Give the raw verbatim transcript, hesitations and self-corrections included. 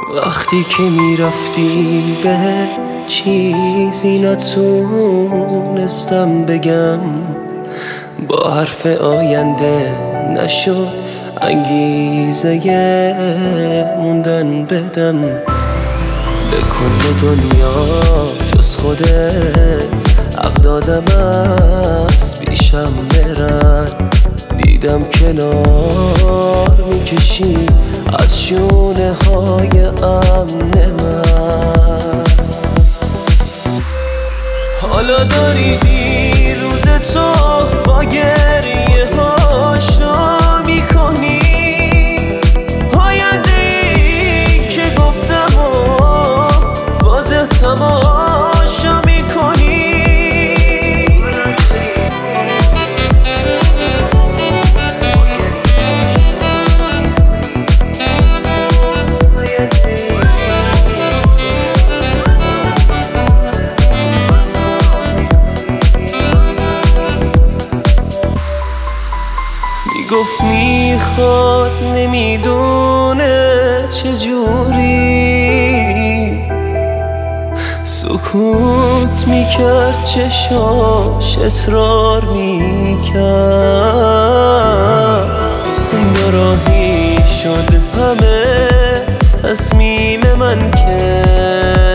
وقتی که میرفتی به چیزی نتونستم بگم، با حرف آینده نشد انگیزه موندن بدم. به کل دنیا جز خودت حق دادم از پیشم برن. دیدم کنار میکشی از شونه های امن من. حالا داری دیروز تو با گریه هاشو میکنی، آینده ای که گفتم و واضح تماشا میکنی. گفت میخواد نمیدونه چجوری، سکوت میکرد چشاش اصرار میکرد. ناراحی شد همه تصمیم من که